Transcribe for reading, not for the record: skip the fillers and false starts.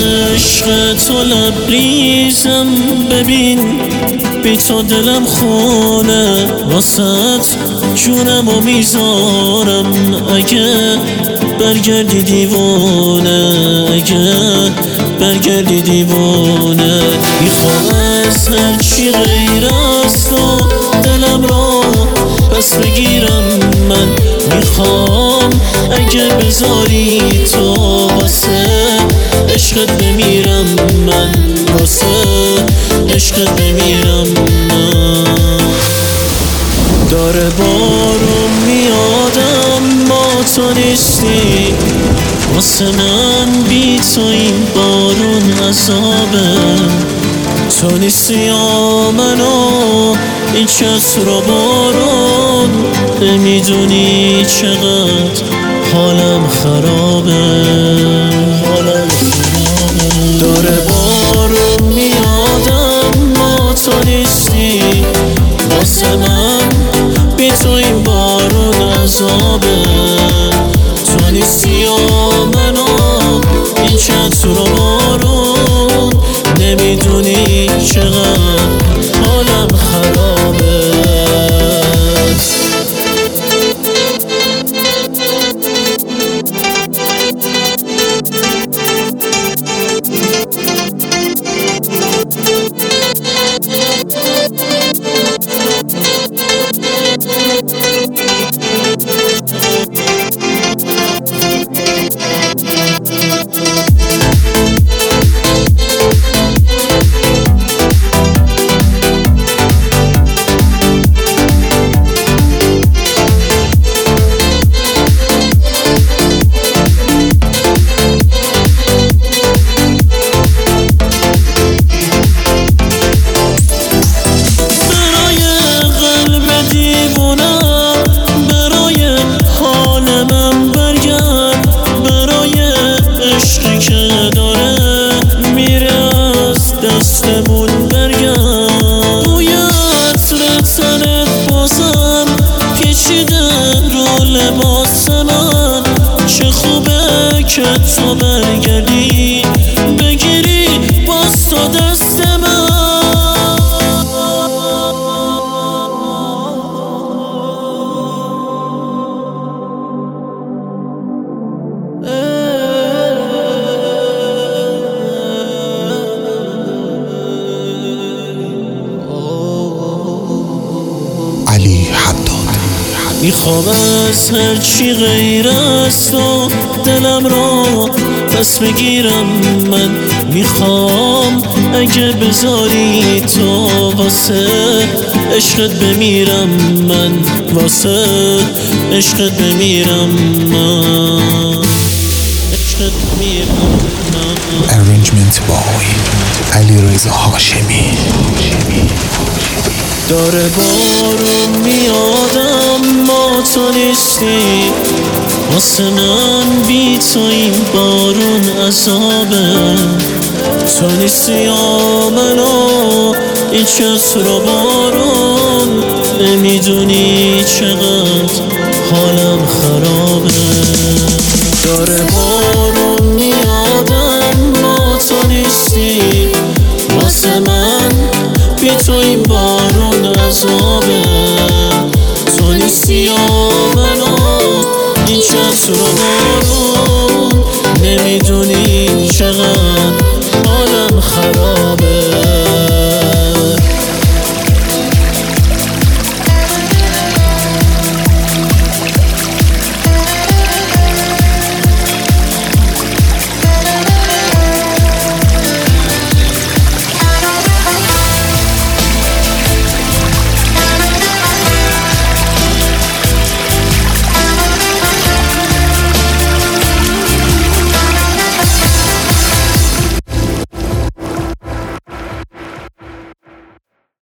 عشق تو لبریزم، ببین بی تو دلم خونه، واسط جونمو میذارم اگه برگردی دیوانه، اگه برگردی دیوانه. میخوام از هرچی غیر از تو دلم رو پس بگیرم من، میخوام اگه بذاری تو واسه عشقت بمیرم من، واسه عشقت بمیرم من. داره بارون میادم ما تو نیستی، واسه من بی تو این بارون عذابه. تو نیستی یا منو این چتر و بارون، نمیدونی چقدر حالم خرابه، حالم خرابه. داره بارون میادم ما تو نیستی، واسه من بی تو این بارون عذابه. تو نیستی یا منو این چتر و بارون، نمیدونی چقدر حالم خرابه. دستمون برگرد بوی عطر تنت بازم پیچیده رو لباس من، چه خوبه که تو برگردی بگیری باز تو دست من. میخوام از هرچی غیر از تو دلم رو پس بگیرم من، میخوام اگه بذاری تو واسه عشقت بمیرم من، واسه عشقت بمیرم من، عشقت بمیرم من. Arrangement by علیرضا هاشمی. داره بارون میادم ما تو نیستی، واسه من بی تو این بارون عذابه. تو نیستی یا منو این چتر و بارون، نمیدونی چقدر حالم خرابه. داره بارون میادم ما تو نیستی، واسه من بی تو این بارون عذابه. تو نیستی یا منو این چتر و بارون، نمیدونی چقدر